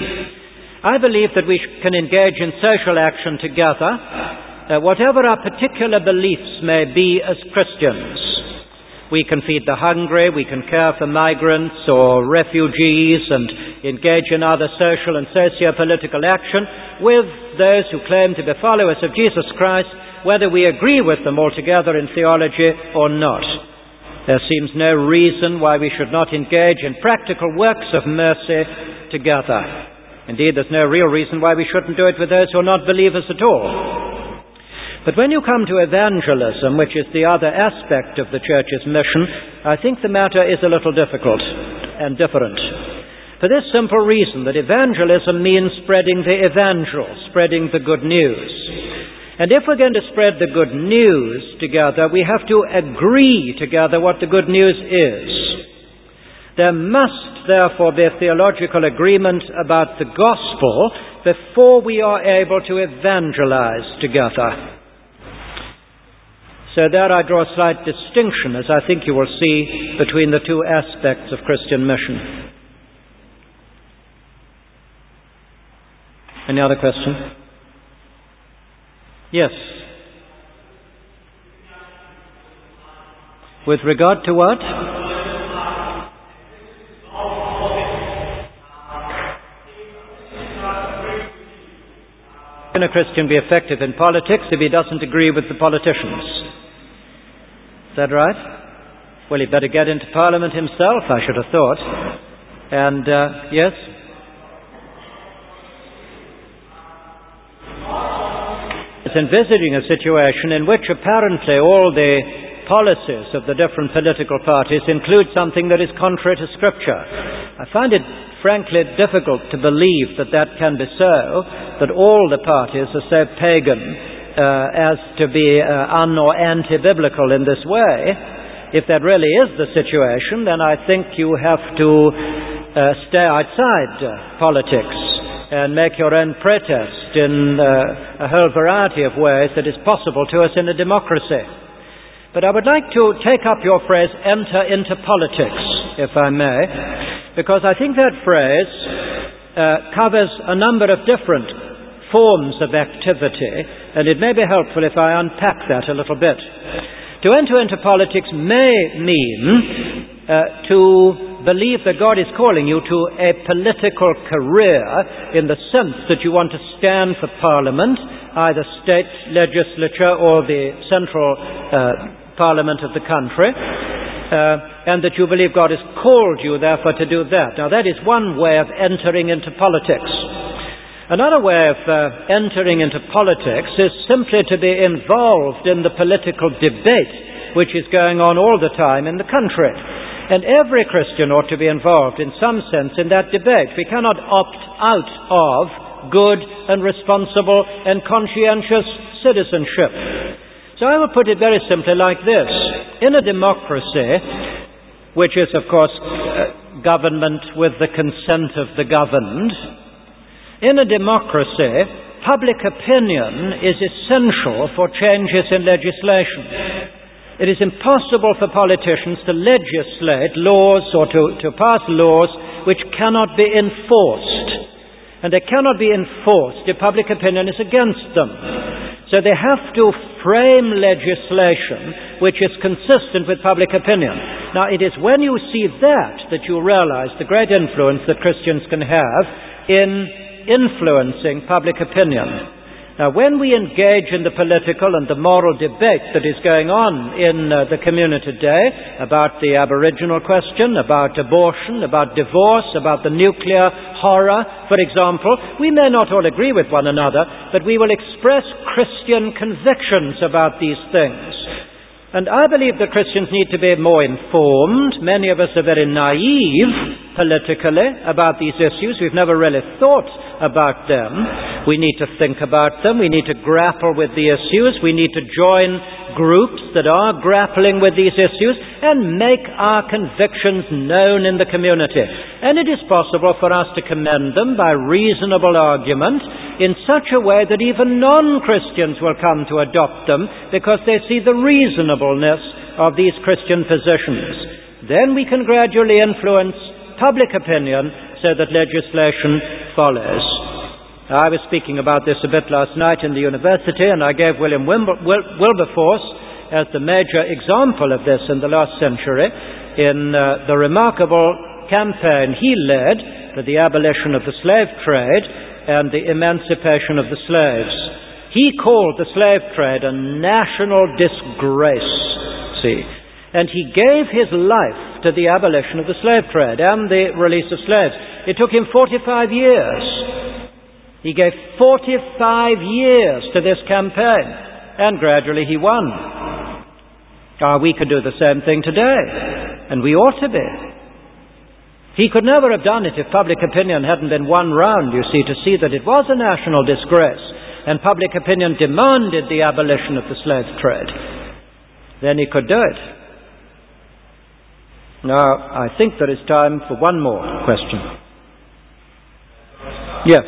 I believe that we can engage in social action together, uh, whatever our particular beliefs may be as Christians. We can feed the hungry, we can care for migrants or refugees and engage in other social and socio-political action with those who claim to be followers of Jesus Christ, whether we agree with them altogether in theology or not. There seems no reason why we should not engage in practical works of mercy together. Indeed, there's no real reason why we shouldn't do it with those who are not believers at all. But when you come to evangelism, which is the other aspect of the church's mission, I think the matter is a little difficult and different. For this simple reason, that evangelism means spreading the evangel, spreading the good news. And if we're going to spread the good news together, we have to agree together what the good news is. There must therefore be a theological agreement about the gospel before we are able to evangelize together. So there I draw a slight distinction, as I think you will see, between the two aspects of Christian mission. Any other question? Yes. With regard to what? can a Christian be effective in politics if he doesn't agree with the politicians? Is that right? Well, he'd better get into Parliament himself, I should have thought. And, uh, yes? It's envisaging a situation in which apparently all the policies of the different political parties include something that is contrary to Scripture. I find it frankly difficult to believe that that can be so, that all the parties are so pagan uh, as to be uh, un- or anti-biblical in this way. If that really is the situation, then I think you have to uh, stay outside uh, politics and make your own protest in uh, a whole variety of ways that is possible to us in a democracy. But I would like to take up your phrase, enter into politics, if I may, because I think that phrase uh, covers a number of different forms of activity, and it may be helpful if I unpack that a little bit. To enter into politics may mean uh, to believe that God is calling you to a political career in the sense that you want to stand for Parliament, either state legislature or the central uh, Parliament of the country, uh, and that you believe God has called you, therefore, to do that. Now, that is one way of entering into politics. Another way of uh, entering into politics is simply to be involved in the political debate which is going on all the time in the country. And every Christian ought to be involved in some sense in that debate. We cannot opt out of good and responsible and conscientious citizenship. So I will put it very simply like this. In a democracy, which is of course uh, government with the consent of the governed, in a democracy, public opinion is essential for changes in legislation. It is impossible for politicians to legislate laws or to, to pass laws which cannot be enforced. And they cannot be enforced if public opinion is against them. So they have to frame legislation which is consistent with public opinion. Now, it is when you see that that you realize the great influence that Christians can have in influencing public opinion. Now, when we engage in the political and the moral debate that is going on in uh, the community today about the Aboriginal question, about abortion, about divorce, about the nuclear horror, for example, we may not all agree with one another, but we will express Christian convictions about these things. And I believe that Christians need to be more informed. Many of us are very naive politically about these issues. We've never really thought about them. We need to think about them. We need to grapple with the issues. We need to join groups that are grappling with these issues and make our convictions known in the community. And it is possible for us to commend them by reasonable argument in such a way that even non-Christians will come to adopt them because they see the reasonableness of these Christian positions. Then we can gradually influence public opinion so that legislation follows. I was speaking about this a bit last night in the university, and I gave William Wimble- Wil- Wilberforce as the major example of this in the last century in uh, the remarkable campaign he led for the abolition of the slave trade and the emancipation of the slaves. He called the slave trade a national disgrace, see, and he gave his life to the abolition of the slave trade and the release of slaves. It took him forty-five years. He gave forty-five years to this campaign, and gradually he won. Ah, we could do the same thing today, and we ought to be. He could never have done it if public opinion hadn't been won round, you see, to see that it was a national disgrace, and public opinion demanded the abolition of the slave trade. Then he could do it. Now, I think there is time for one more question. Yes.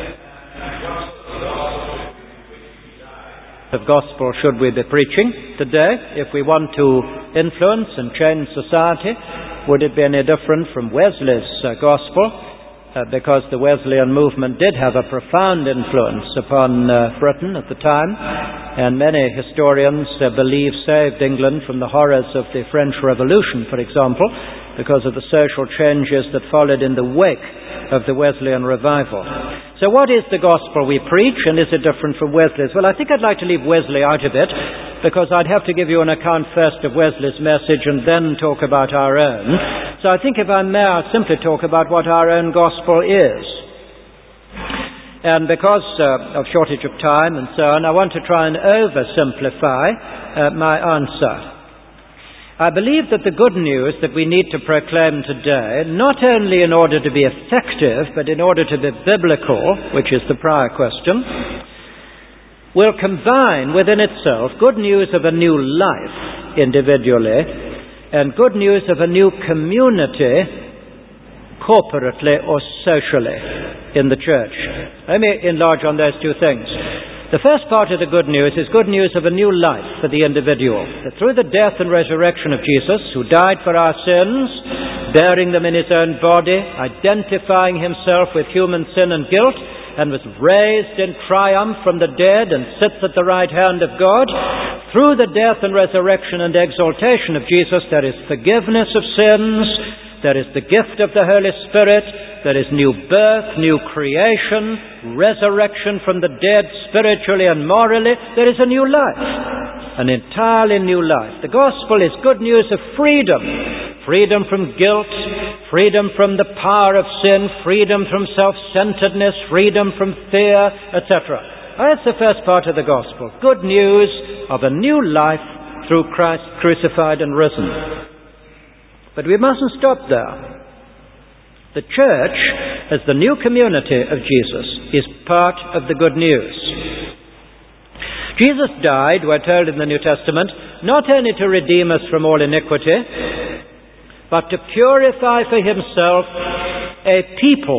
The gospel should we be preaching today if we want to influence and change society? Would it be any different from Wesley's uh, gospel? Uh, because the Wesleyan movement did have a profound influence upon uh, Britain at the time, and many historians uh, believe saved England from the horrors of the French Revolution, for example, because of the social changes that followed in the wake of the Wesleyan revival. So what is the gospel we preach, and is it different from Wesley's? Well, I think I'd like to leave Wesley out of it, because I'd have to give you an account first of Wesley's message and then talk about our own. So I think if I may, I'll simply talk about what our own gospel is. And because uh, of shortage of time and so on, I want to try and oversimplify uh, my answer. I believe that the good news that we need to proclaim today, not only in order to be effective, but in order to be biblical, which is the prior question, will combine within itself good news of a new life individually and good news of a new community corporately or socially in the church. Let me enlarge on those two things. The first part of the good news is good news of a new life for the individual. That through the death and resurrection of Jesus, who died for our sins, bearing them in his own body, identifying himself with human sin and guilt, and was raised in triumph from the dead and sits at the right hand of God, through the death and resurrection and exaltation of Jesus, there is forgiveness of sins, there is the gift of the Holy Spirit, there is new birth, new creation, resurrection from the dead spiritually and morally. There is a new life, an entirely new life. The gospel is good news of freedom. Freedom from guilt, freedom from the power of sin, freedom from self-centeredness, freedom from fear, et cetera. That's the first part of the gospel. Good news of a new life through Christ crucified and risen. But we mustn't stop there. The church, as the new community of Jesus, is part of the good news. Jesus died, we're told in the New Testament, not only to redeem us from all iniquity, but to purify for himself a people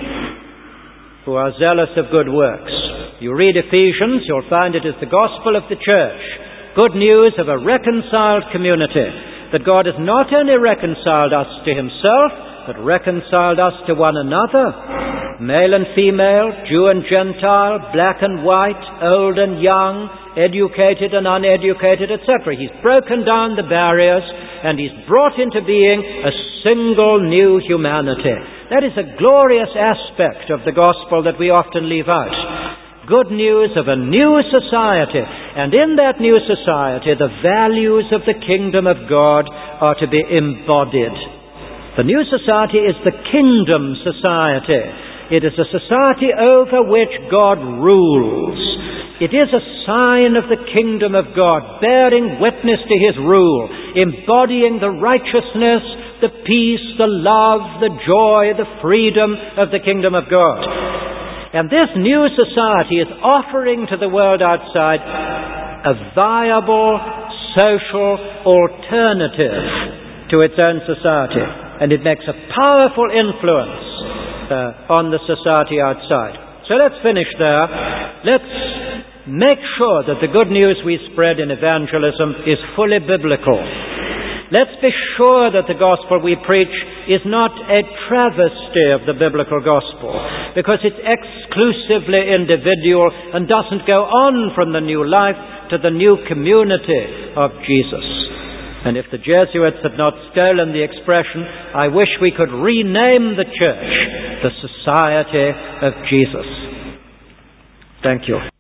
who are zealous of good works. You read Ephesians, you'll find it is the gospel of the church. Good news of a reconciled community, that God has not only reconciled us to himself, but reconciled us to one another, male and female, Jew and Gentile, black and white, old and young, educated and uneducated, et cetera. He's broken down the barriers and he's brought into being a single new humanity. That is a glorious aspect of the gospel that we often leave out. Good news of a new society, and in that new society the values of the kingdom of God are to be embodied. The new society is the kingdom society. It is a society over which God rules. It is a sign of the kingdom of God, bearing witness to his rule, embodying the righteousness, the peace, the love, the joy, the freedom of the kingdom of God. And this new society is offering to the world outside a viable social alternative to its own society. And it makes a powerful influence uh, on the society outside. So let's finish there. Let's make sure that the good news we spread in evangelism is fully biblical. Let's be sure that the gospel we preach is not a travesty of the biblical gospel, because it's exclusively individual and doesn't go on from the new life to the new community of Jesus. And if the Jesuits had not stolen the expression, I wish we could rename the church the Society of Jesus. Thank you.